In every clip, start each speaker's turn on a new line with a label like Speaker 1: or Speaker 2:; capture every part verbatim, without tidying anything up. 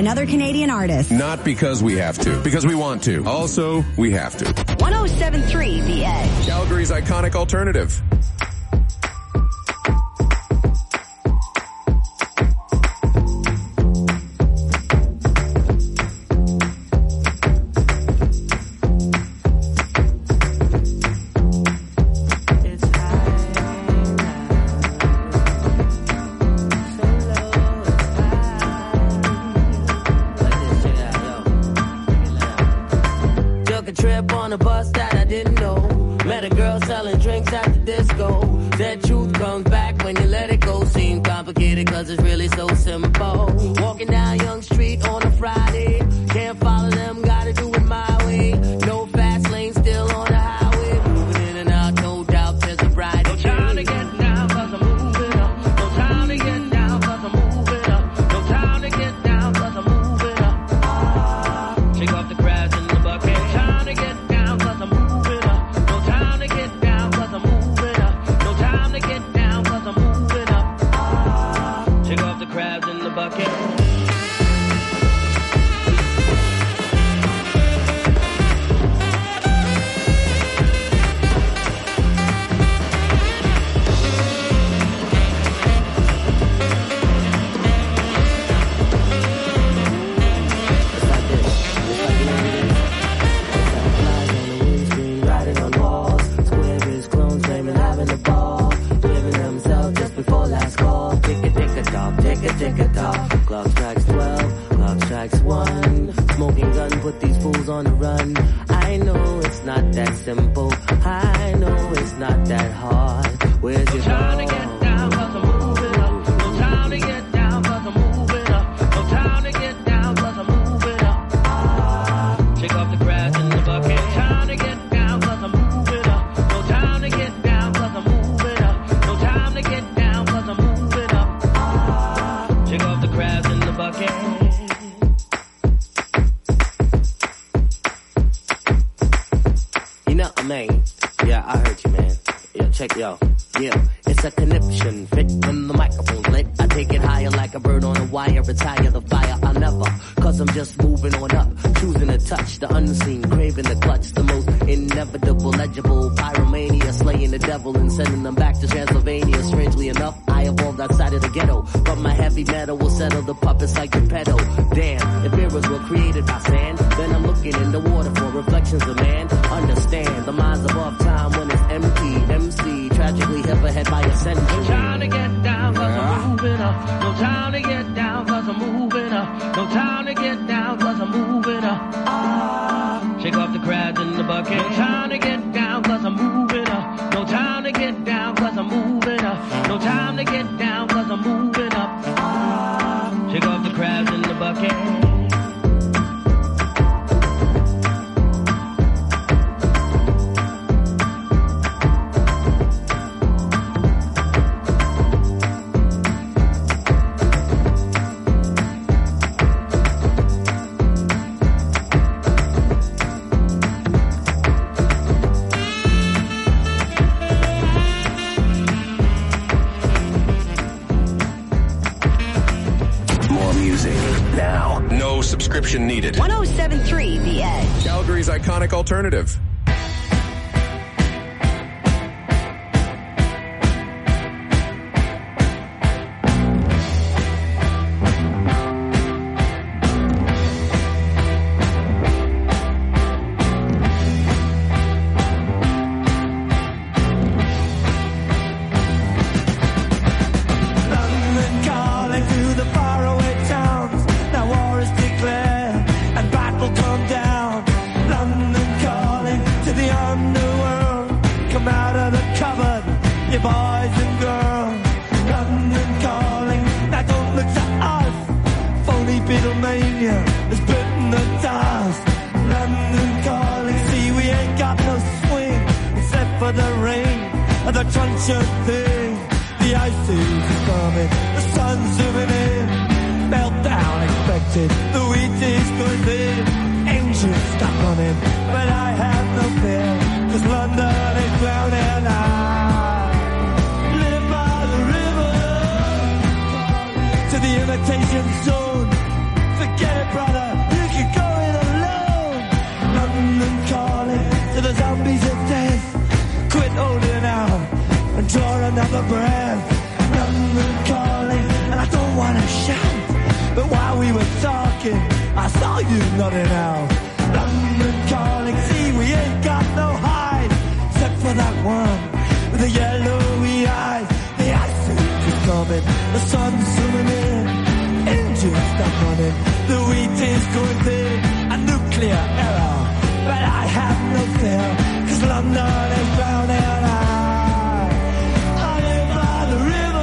Speaker 1: another Canadian artist.
Speaker 2: Not because we have to, because we want to. Also, we have to.
Speaker 1: one oh seven point three The Edge.
Speaker 2: Calgary's iconic alternative. Needed.
Speaker 1: one oh seven point three The Edge.
Speaker 2: Calgary's iconic alternative.
Speaker 3: Imitation zone, forget it. to the zombies of death. Quit holding out and draw another breath. London calling, and I don't wanna shout, but while we were talking, I saw you nodding out. London calling, see we ain't got no hide, except for that one with the yellowy eyes. The ice age is coming, the sun's zooming in, engines stop running, the wheat is going thin, a nuclear error, but I have no fear, 'cause London is drowning and I, I live by the river.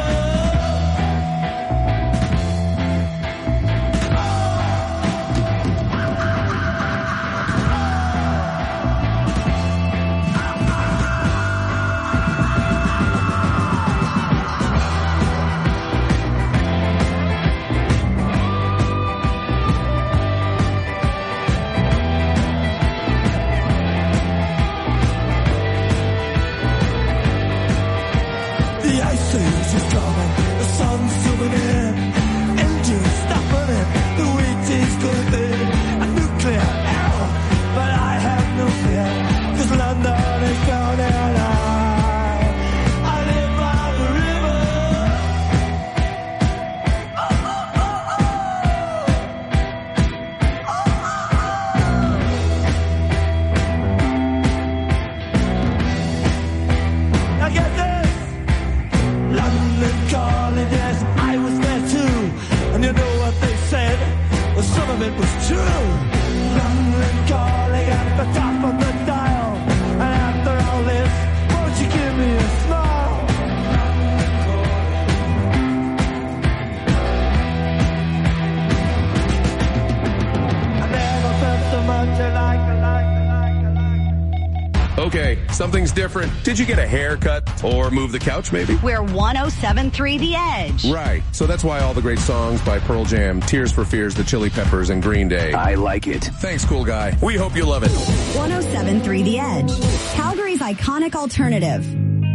Speaker 2: Okay, something's different. Did you get a haircut or move the couch maybe?
Speaker 1: We're one oh seven point three The Edge.
Speaker 2: Right. So that's why all the great songs by Pearl Jam, Tears for Fears, the Chili Peppers, and Green Day.
Speaker 4: I like it.
Speaker 2: Thanks, cool guy. We hope you love it.
Speaker 1: one oh seven point three The Edge. Calgary's iconic alternative.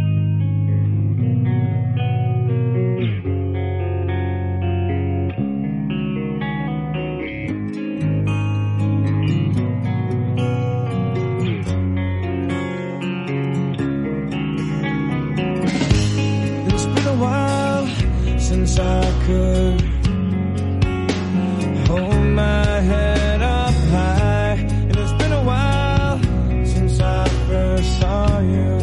Speaker 3: Since I could hold my head up high, and it's been a while since I first saw you,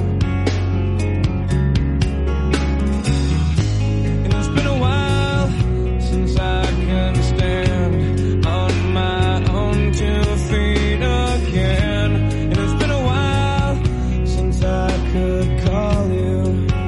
Speaker 3: and it's been a while since I can stand on my own two feet again, and it's been a while since I could call you.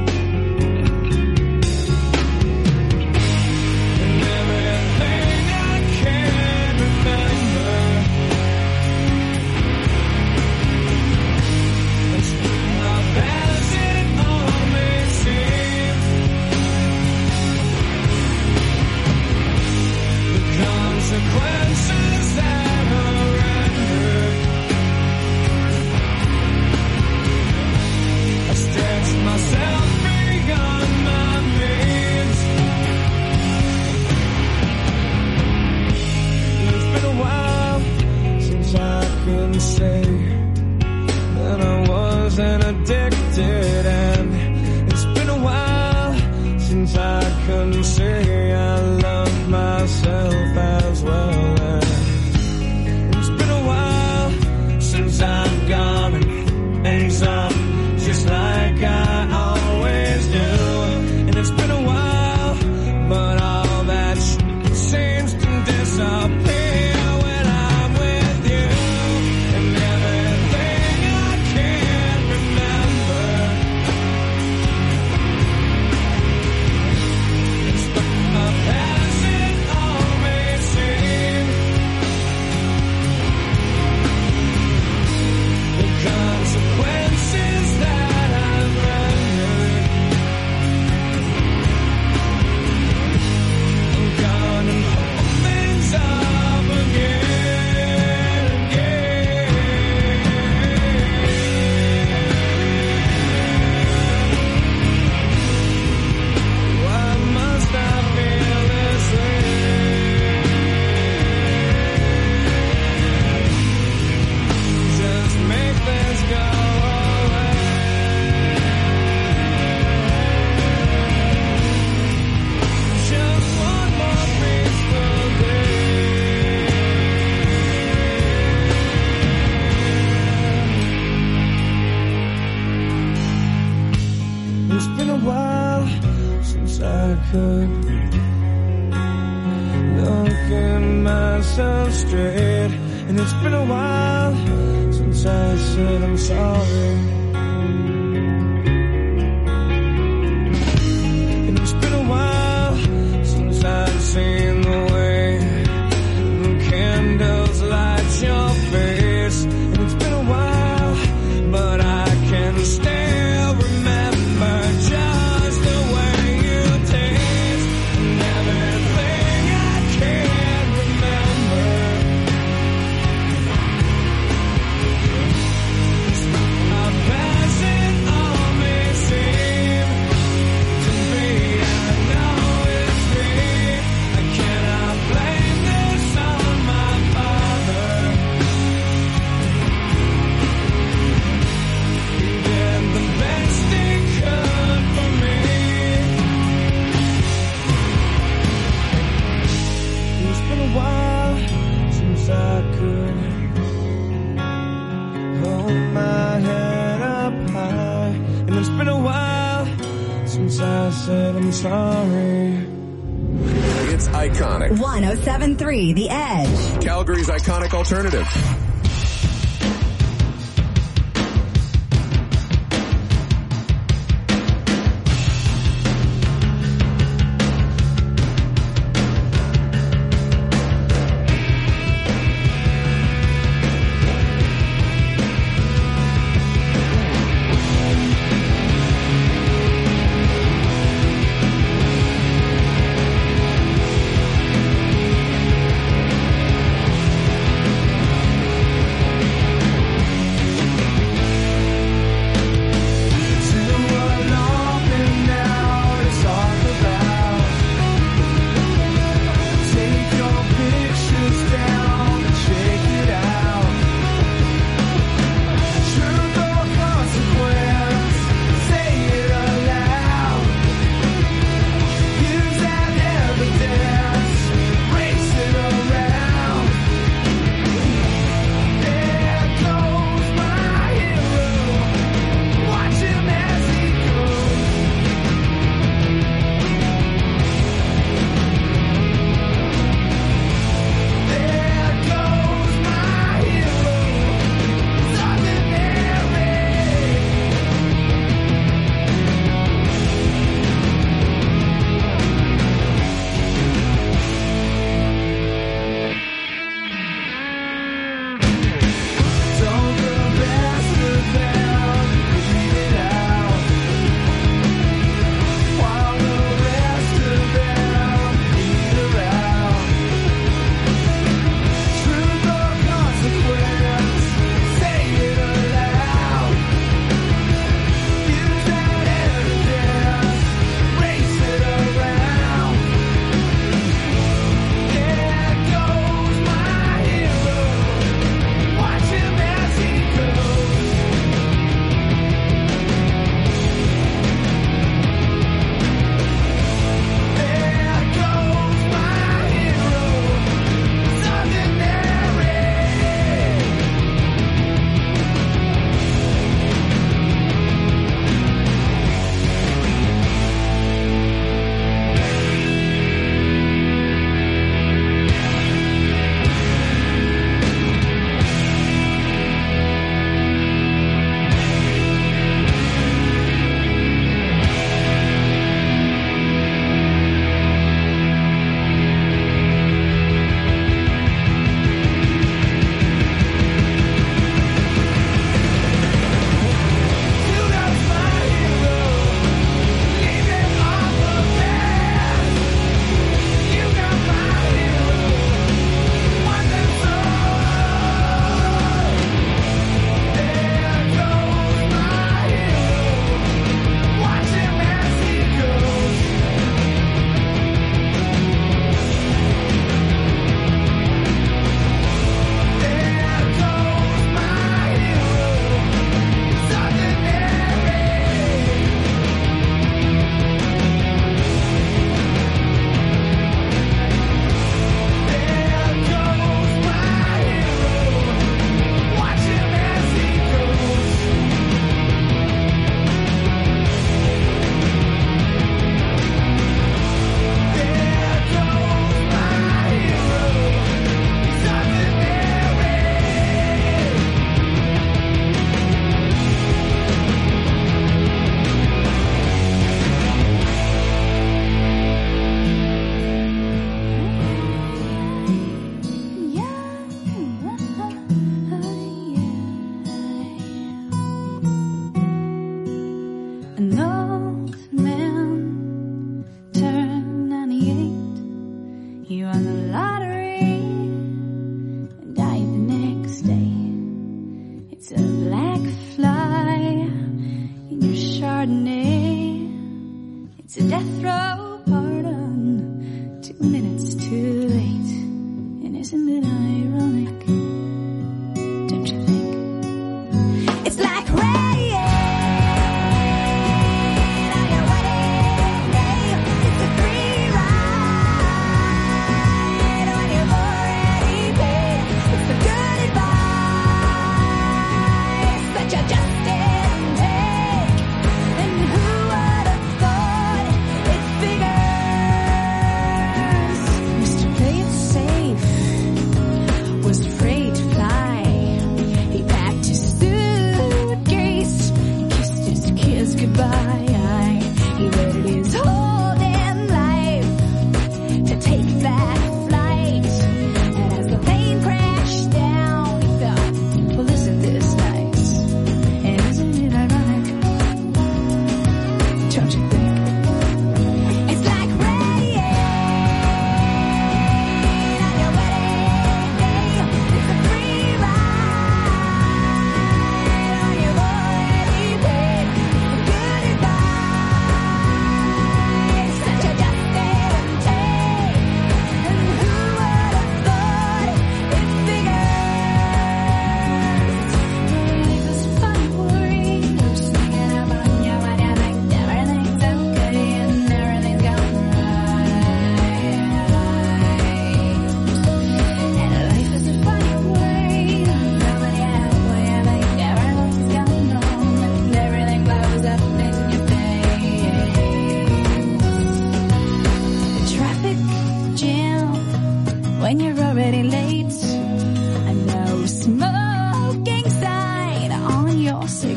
Speaker 3: Say that I wasn't addicted, and it's been a while since I couldn't say I love myself as well, and it's been a while since I've gone and things up just like I always do, and it's been a while, but all that shit seems to disappear. Consequences while since I could look at myself straight, and it's been a while since I said I'm sorry. And it's been a while since I've seen the way the candles light your face, and it's been a while, but I can still remember just the way you taste and everything I can't remember. How passing all may seem to be, I know it's me. I cannot blame this on my father. He did the best he could for me. It's been a while since I could hold my head up high, and it's been a while since I said I'm sorry.
Speaker 2: It's iconic.
Speaker 1: one oh seven point three The Edge.
Speaker 2: Calgary's iconic alternative.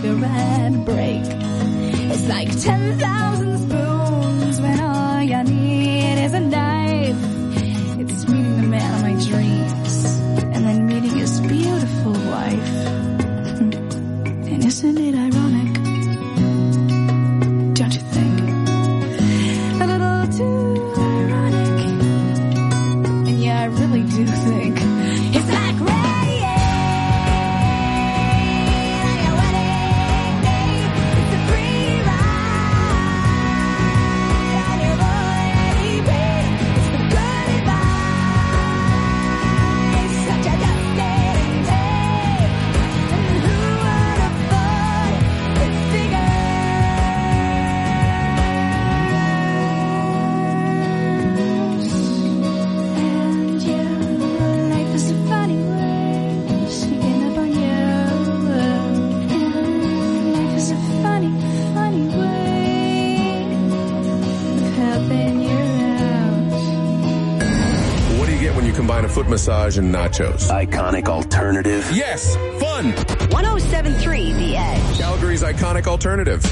Speaker 4: sugar and break. It's like ten thousand spoons when all you need is a knife. It's meeting the man of my dreams and then meeting his beautiful wife. And isn't it ironic? Don't you think? A little too ironic. And yeah, I really do think it's like rain.
Speaker 2: Combine a foot massage and nachos.
Speaker 5: Iconic alternative.
Speaker 2: Yes, fun.
Speaker 1: one oh seven point three The Edge.
Speaker 2: Calgary's iconic alternative.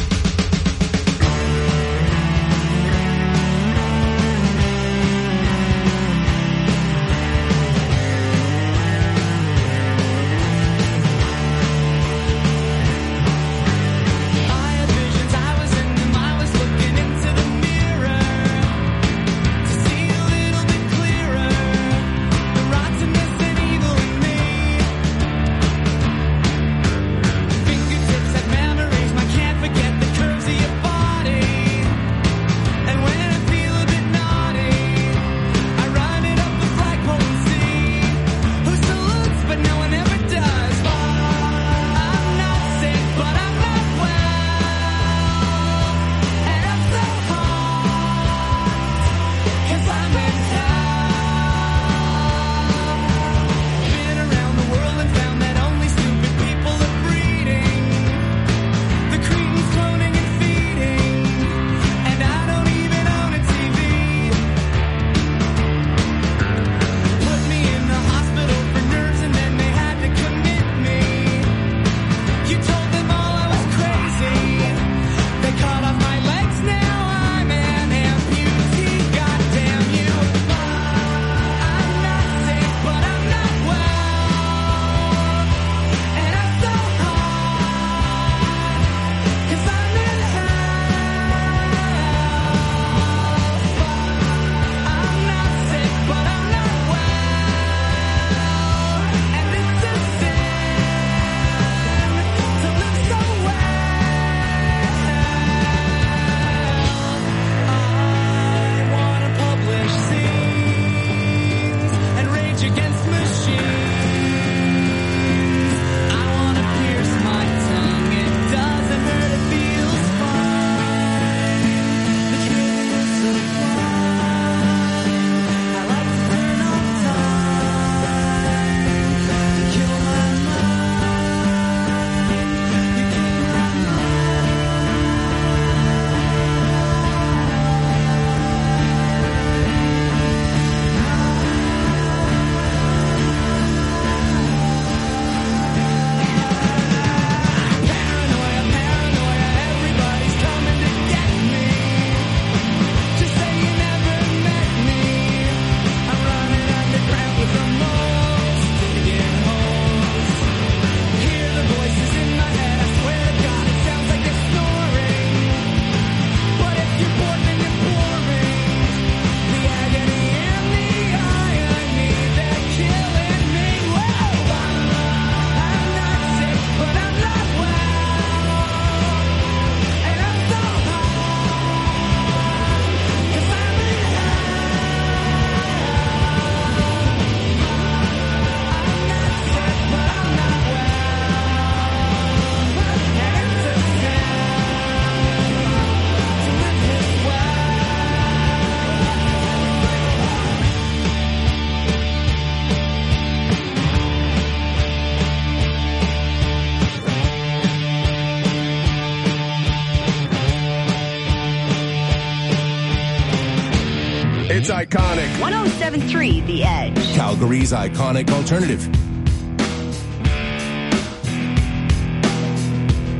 Speaker 2: It's iconic.
Speaker 1: one oh seven point three The Edge.
Speaker 2: Calgary's iconic alternative.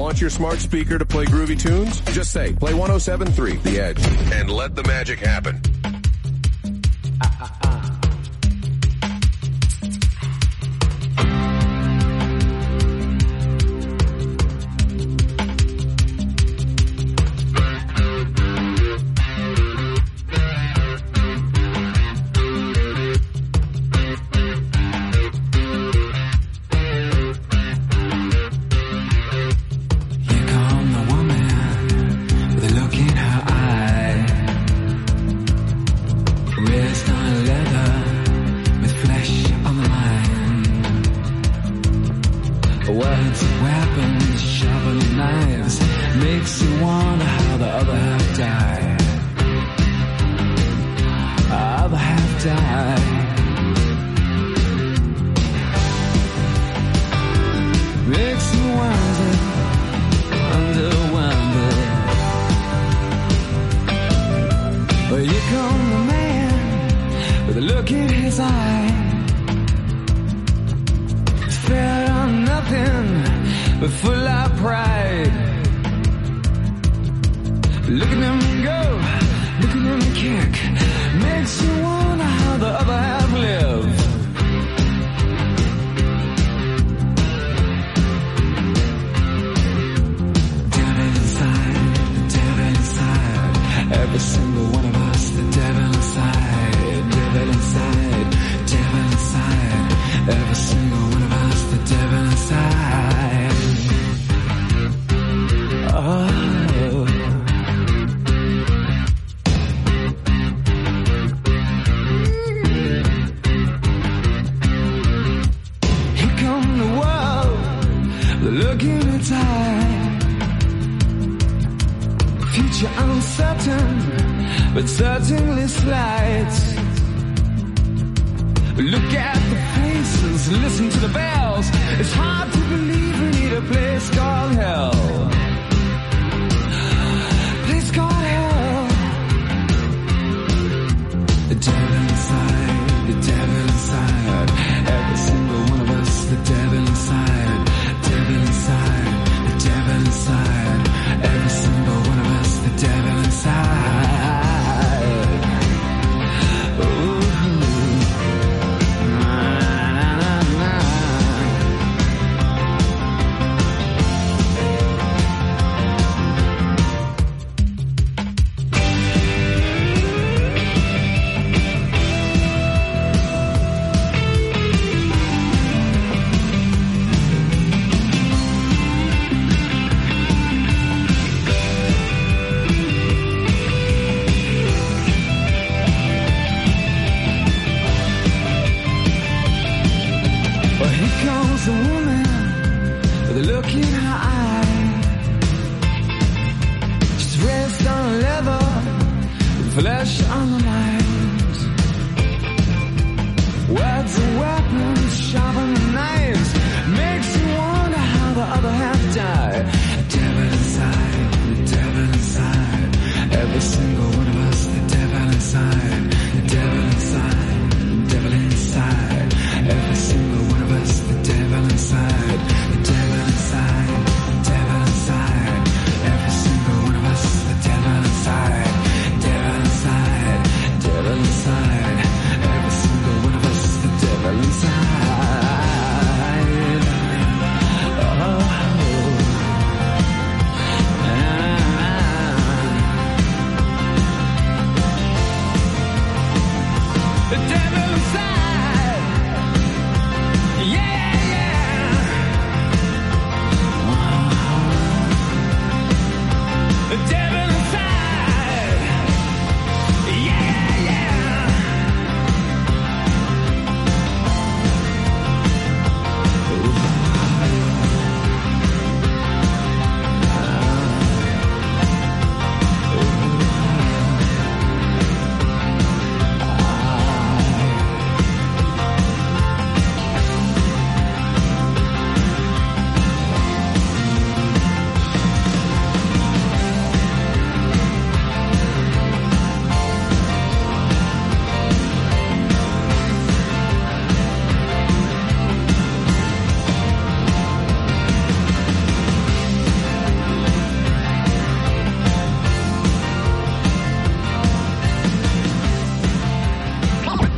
Speaker 2: Want your smart speaker to play groovy tunes? Just say, play one oh seven point three The Edge, and let the magic happen.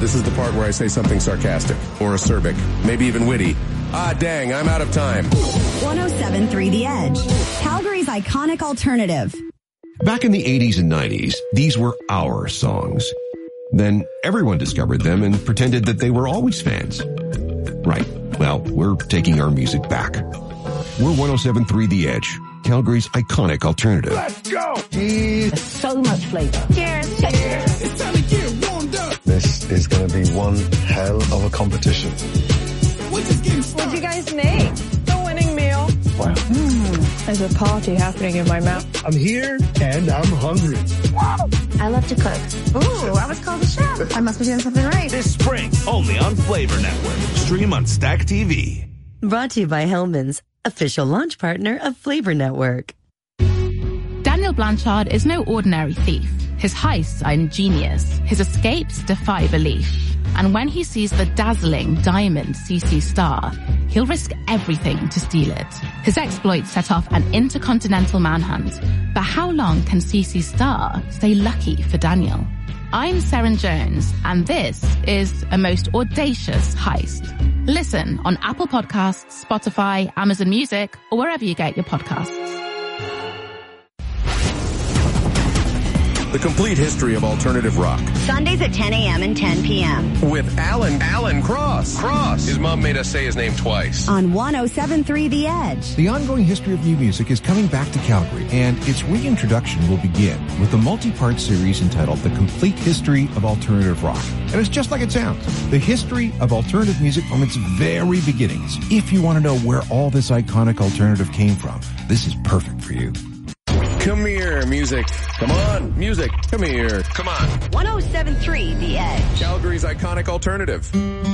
Speaker 2: This is the part where I say something sarcastic or acerbic, maybe even witty. Ah, dang, I'm out of time.
Speaker 1: one oh seven point three The Edge, Calgary's iconic alternative.
Speaker 5: Back in the eighties and nineties, these were our songs. Then everyone discovered them and pretended that they were always fans. Right. Well, we're taking our music back. We're one oh seven point three The Edge, Calgary's iconic alternative.
Speaker 3: Let's go!
Speaker 6: So much flavor.
Speaker 4: Cheers.
Speaker 3: Cheers! It's time to get warmed up.
Speaker 7: This is going to be one hell of a competition.
Speaker 3: We're just getting started.
Speaker 8: What'd you guys make? The winning meal.
Speaker 7: Wow.
Speaker 8: Mm, there's a party happening in my mouth.
Speaker 7: I'm here and I'm hungry.
Speaker 4: I love to cook. Ooh, I was called a chef. I must be doing something right.
Speaker 9: This spring, only on Flavor Network. Stream on Stack T V.
Speaker 10: Brought to you by Hellman's, official launch partner of Flavor Network.
Speaker 11: Daniel Blanchard is no ordinary thief. His heists are ingenious. His escapes defy belief. And when he sees the dazzling diamond C C Star, he'll risk everything to steal it. His exploits set off an intercontinental manhunt. But how long can C C Star stay lucky for Daniel? I'm Seren Jones, and this is a most audacious heist. Listen on Apple Podcasts, Spotify, Amazon Music, or wherever you get your podcasts.
Speaker 2: The complete history of alternative rock.
Speaker 1: Sundays at ten a.m. and ten p.m.
Speaker 2: With Alan, Alan Cross. Cross. His mom made us say his name twice.
Speaker 1: on one oh seven point three The Edge.
Speaker 12: The ongoing history of new music is coming back to Calgary, and its reintroduction will begin with a multi-part series entitled The Complete History of Alternative Rock. And it's just like it sounds. The history of alternative music from its very beginnings. If you want to know where all this iconic alternative came from, this is perfect for you.
Speaker 2: Come here, music. Come on, music. Come here. Come on.
Speaker 1: one oh seven point three The Edge.
Speaker 2: Calgary's iconic alternative.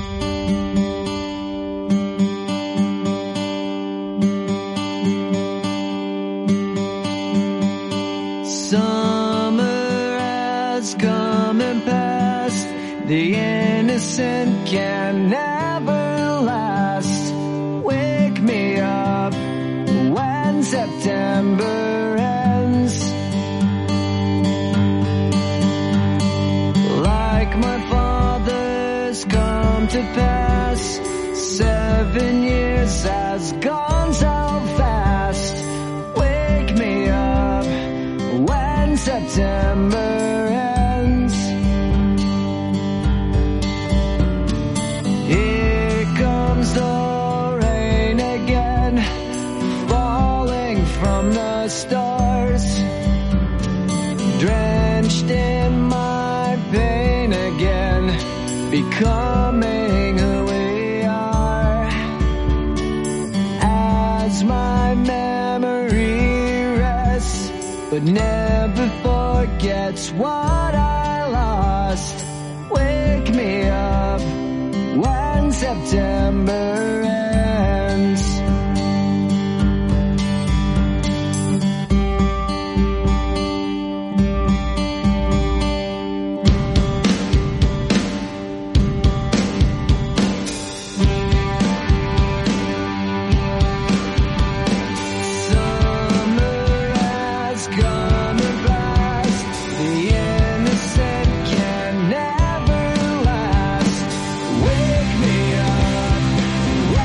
Speaker 3: Summer has come and passed. The innocent can never last. Wake me up when September ends. Like my father's come to pass. Seven years has gone so fast. Wake me up when September ends. Here comes the rain again, falling from the stars, drenched in my pain again, becoming who we are. As my memory rests, but never forgets what I lost. Wake me up when September ends. Wake me up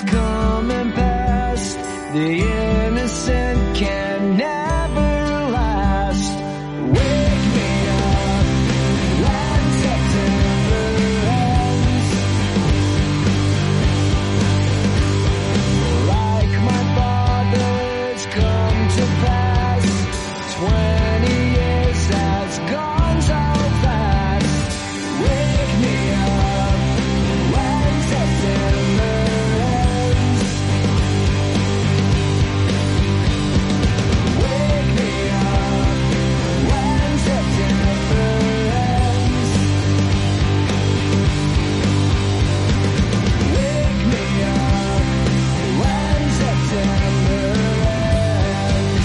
Speaker 3: coming past. The innocent can never last. Wake me up when September ends. Like my father's come to pass. Twenty years has gone so fast. Wake me up when September ends. Wake me up when September ends. Wake me up when September ends.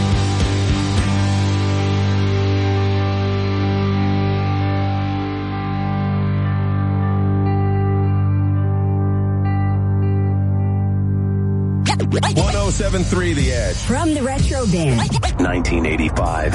Speaker 2: one oh seven point three The Edge.
Speaker 1: From the Retro Bin.
Speaker 2: nineteen eighty-five.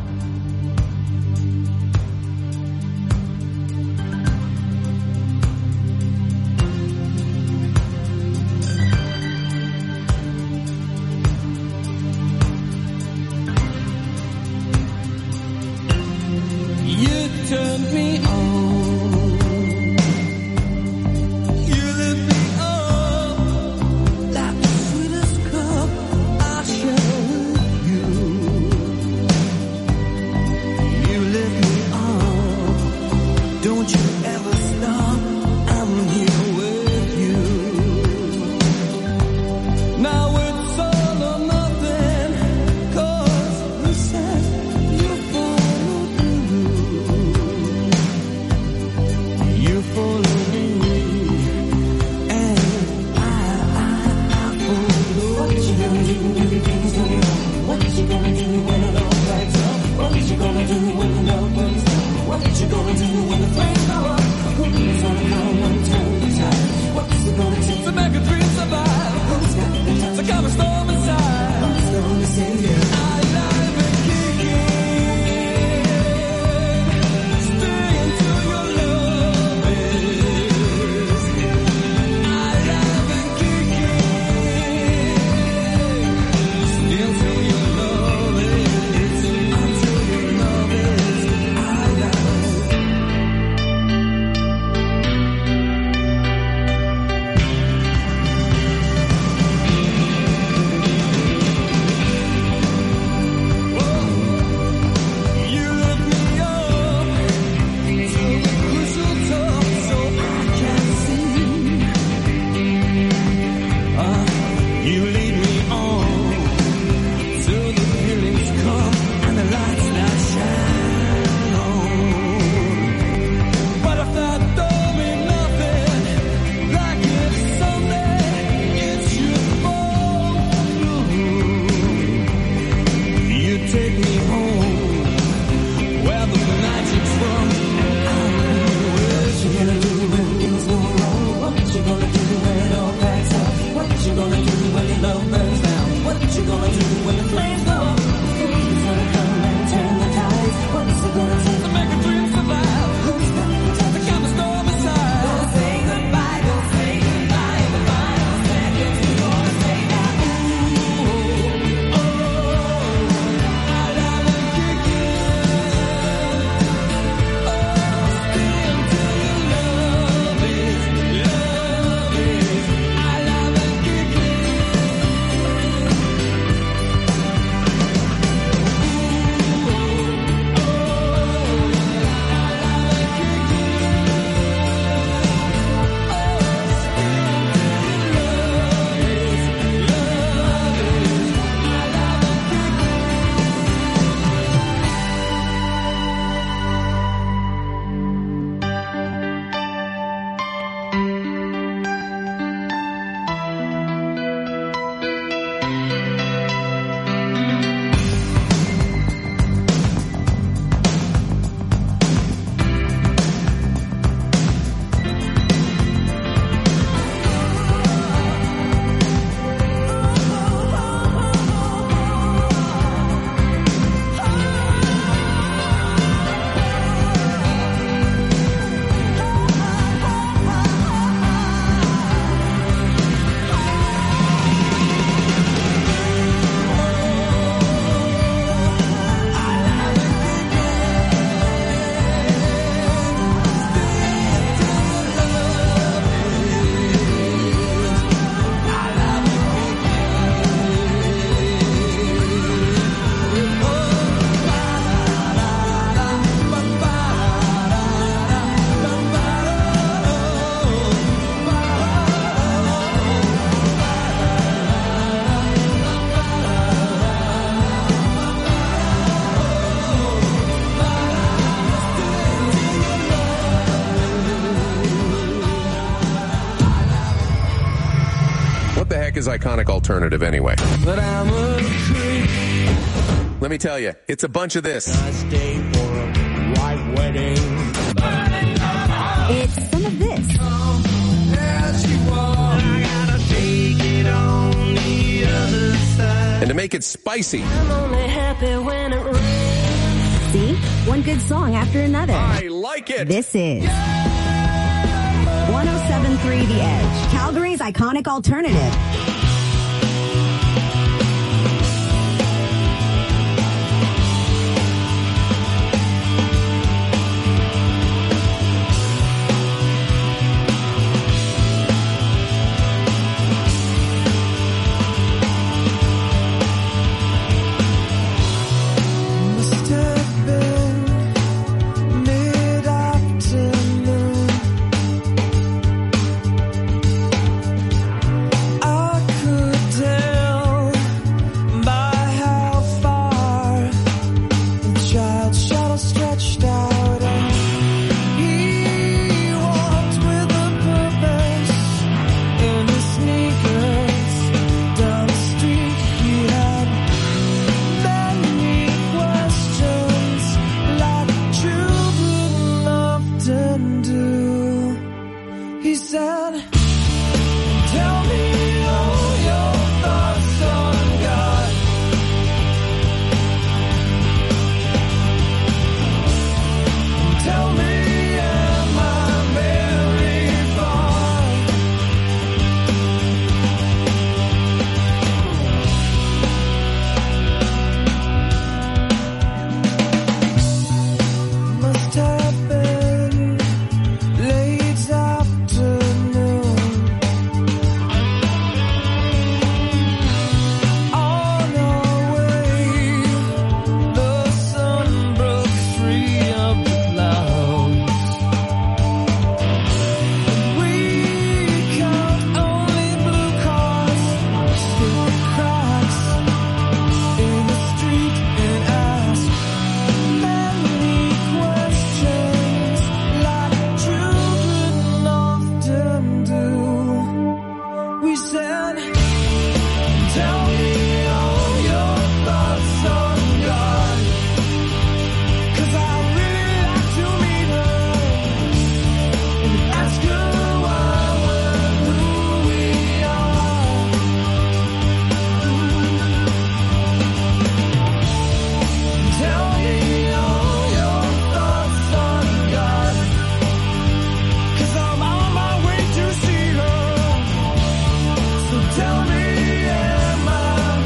Speaker 3: You turned me on. You lit me up like the sweetest cup I shared with you.
Speaker 2: What the heck is iconic alternative anyway?
Speaker 3: But I'm a creep.
Speaker 2: Let me tell you, it's a bunch of this.
Speaker 3: I stay for a white wedding.
Speaker 1: It's some of this.
Speaker 3: As you walk, I gotta take it on the other side.
Speaker 2: And to make it spicy,
Speaker 3: I'm only happy when it rains.
Speaker 1: See? One good song after another.
Speaker 2: I like it.
Speaker 1: This is one oh seven point three The Edge, Calgary's iconic alternative.
Speaker 3: Tell me, am I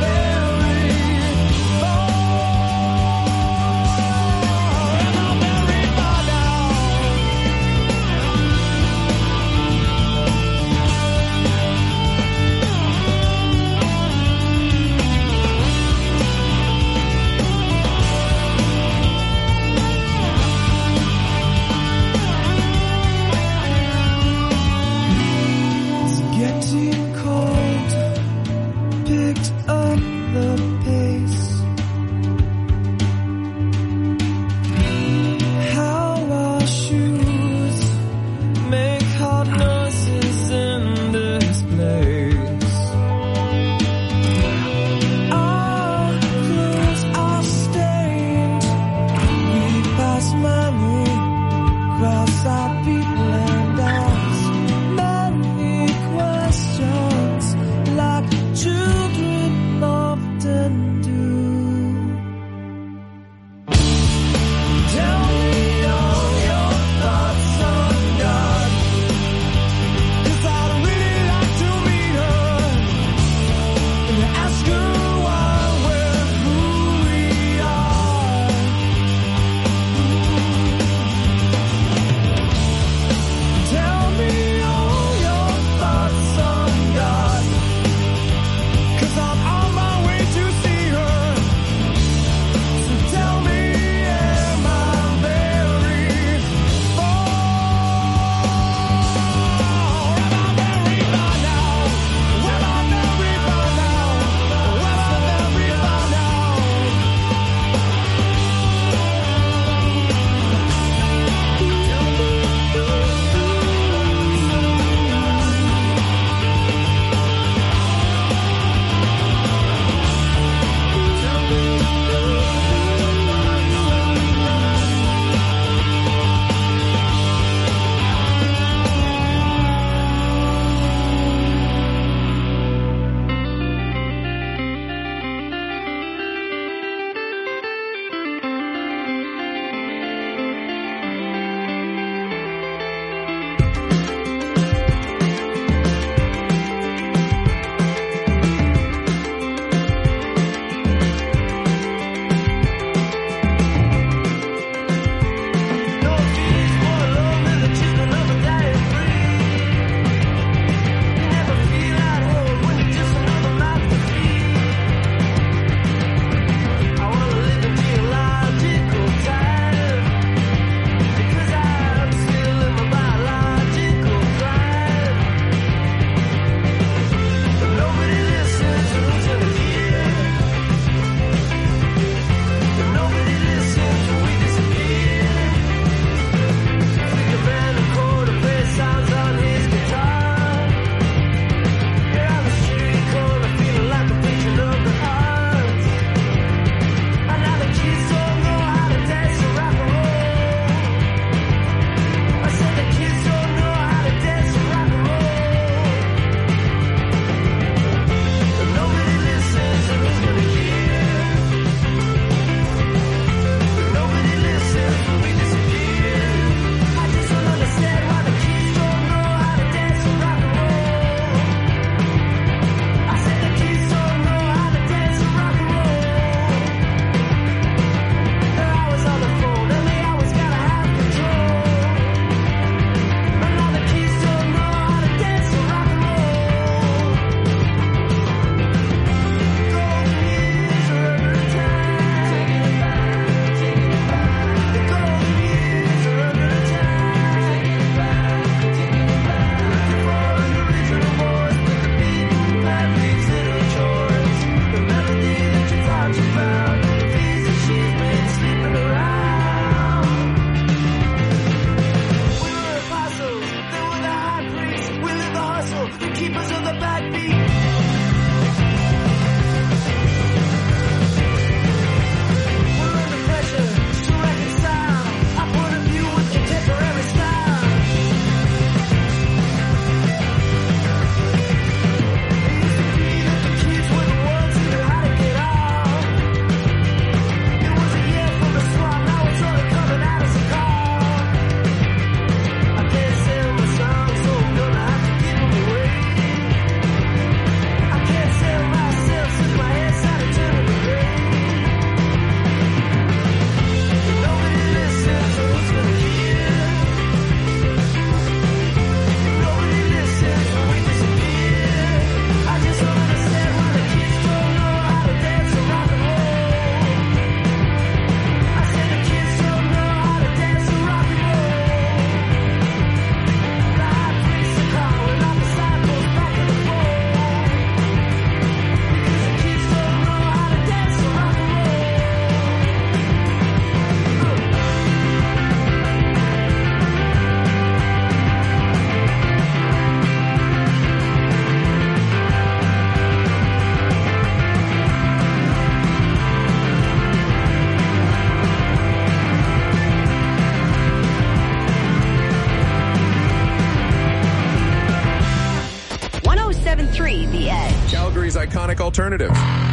Speaker 2: Calgary's iconic alternative.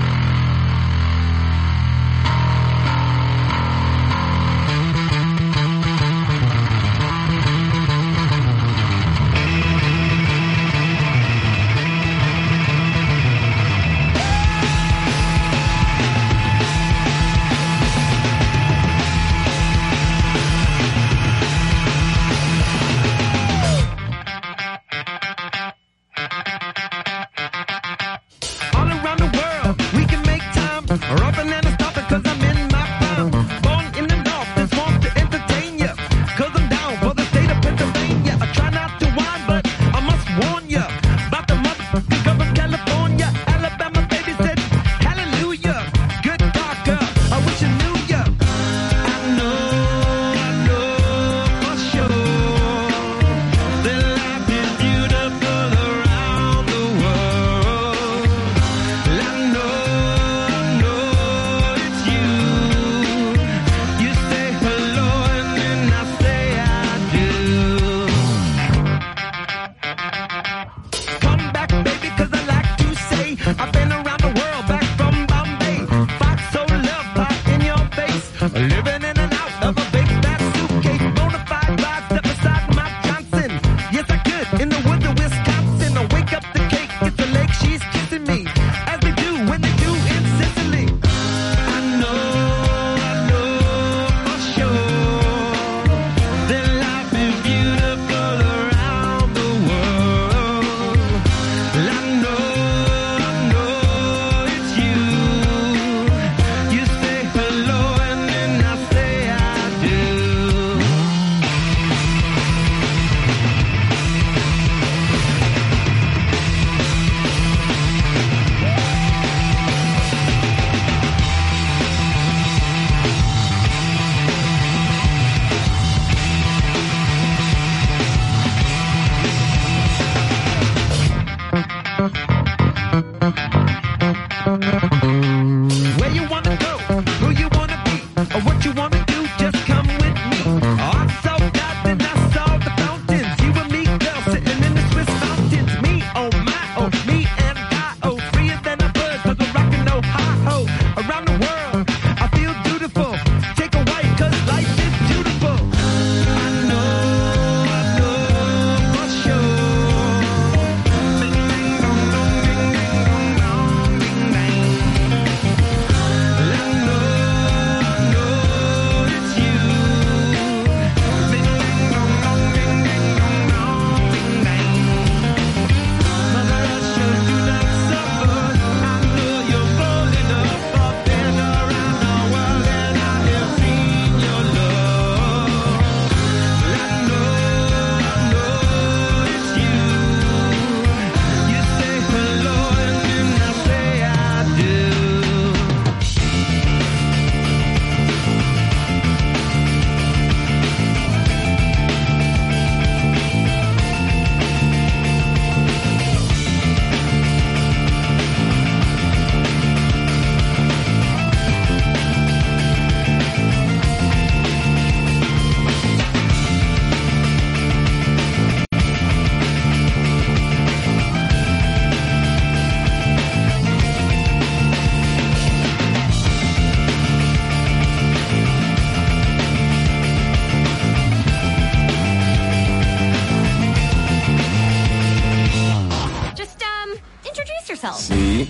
Speaker 13: C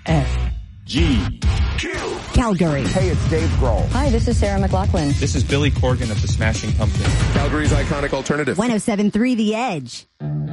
Speaker 13: F G
Speaker 1: Calgary.
Speaker 14: Hey, it's Dave Grohl.
Speaker 15: Hi, this is Sarah McLachlan.
Speaker 16: This is Billy Corgan of the Smashing Pumpkins.
Speaker 2: Calgary's iconic alternative.
Speaker 1: one oh seven point three The Edge.